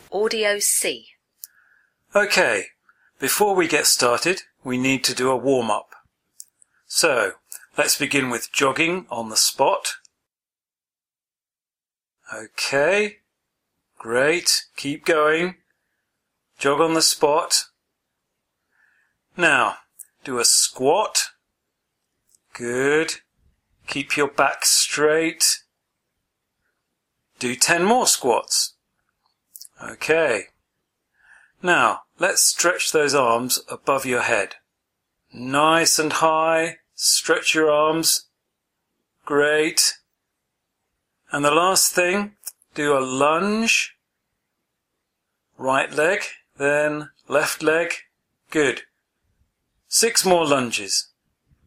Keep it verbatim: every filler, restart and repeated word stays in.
Audio C. Okay, before we get started, we need to do a warm-up. So, let's begin with jogging on the spot. Okay, great, keep going. Jog on the spot. Now, do a squat. Good. Keep your back straight. Do ten more squats. Okay. Now, let's stretch those arms above your head. Nice and high. Stretch your arms. Great. And the last thing, do a lunge. Right leg, then left leg. Good. Six more lunges.